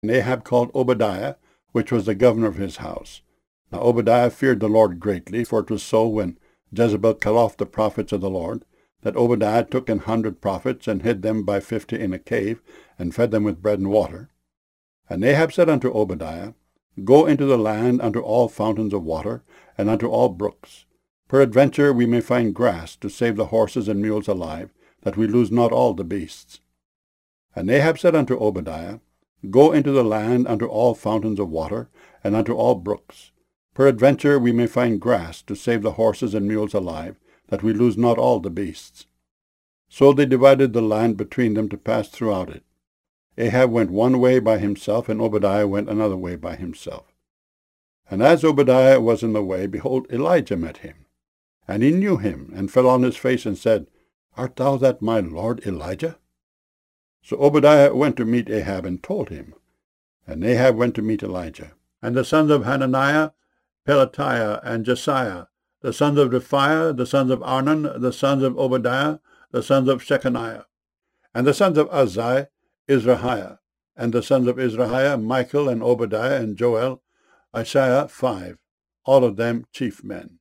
And Ahab called Obadiah, which was the governor of his house. Now Obadiah feared the Lord greatly, for it was so when Jezebel cut off the prophets of the Lord, that Obadiah took 100 prophets, and hid them by 50 in a cave, and fed them with bread and water. And Ahab said unto Obadiah, Go into the land unto all fountains of water, and unto all brooks. Peradventure we may find grass to save the horses and mules alive, that we lose not all the beasts. And Ahab said unto Obadiah, Go into the land unto all fountains of water, and unto all brooks. Peradventure we may find grass to save the horses and mules alive, that we lose not all the beasts. So they divided the land between them to pass throughout it. Ahab went one way by himself, and Obadiah went another way by himself. And as Obadiah was in the way, behold, Elijah met him. And he knew him, and fell on his face, and said, Art thou that my lord Elijah? So Obadiah went to meet Ahab, and told him. And Ahab went to meet Elijah. And the sons of Hananiah, Pelatiah, and Jesiah, the sons of Rephaiah, the sons of Arnan, the sons of Obadiah, the sons of Shechaniah. And the sons of Azai, Izrahiah. And the sons of Izrahiah, Michael, and Obadiah, and Joel, Isaiah, 5, all of them chief men.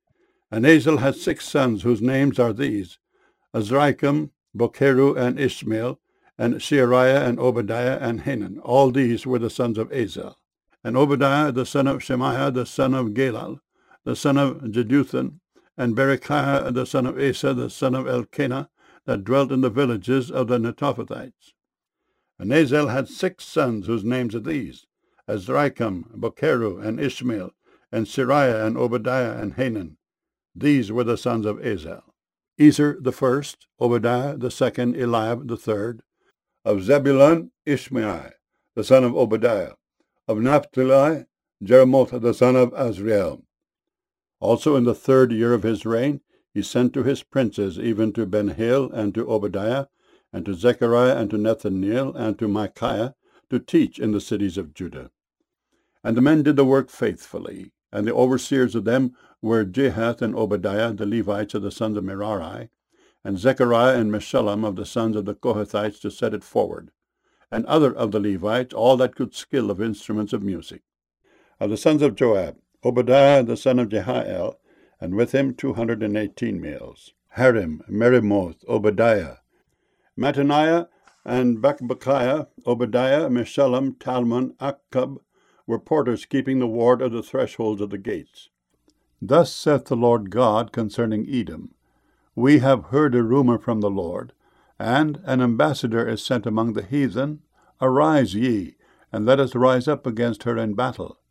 And Azel had 6 sons, whose names are these, Azrikam, Bocheru, and Ishmael, and Sheariah, and Obadiah, and Hanan. All these were the sons of Azel. And Obadiah, the son of Shemaiah, the son of Galal, the son of Jeduthun, and Berechiah, the son of Asa, the son of Elkanah, that dwelt in the villages of the Netophathites. And Azel had 6 sons, whose names are these, Azrikam, Bocheru, and Ishmael, and Sheariah, and Obadiah, and Hanan. These were the sons of Azel. Ezer the first, Obadiah the second, Eliab the third. Of Zebulun, Ishmael, the son of Obadiah. Of Naphtali, Jeremoth the son of Azriel. Also in the 3rd year of his reign, he sent to his princes, even to Ben-Hail, and to Obadiah, and to Zechariah, and to Nethaneel, and to Micaiah, to teach in the cities of Judah. And the men did the work faithfully, and the overseers of them were Jehath and Obadiah, the Levites of the sons of Merari, and Zechariah and Meshullam of the sons of the Kohathites to set it forward, and other of the Levites, all that could skill of instruments of music. Of the sons of Joab, Obadiah the son of Jehiel, and with him 218 males. Harim, Merimoth, Obadiah, Mattaniah, and Bakbakiah, Obadiah, Meshullam, Talmon, Akkub, were porters keeping the ward of the thresholds of the gates. Thus saith the Lord God concerning Edom, We have heard a rumor from the Lord, and an ambassador is sent among the heathen. Arise ye, and let us rise up against her in battle.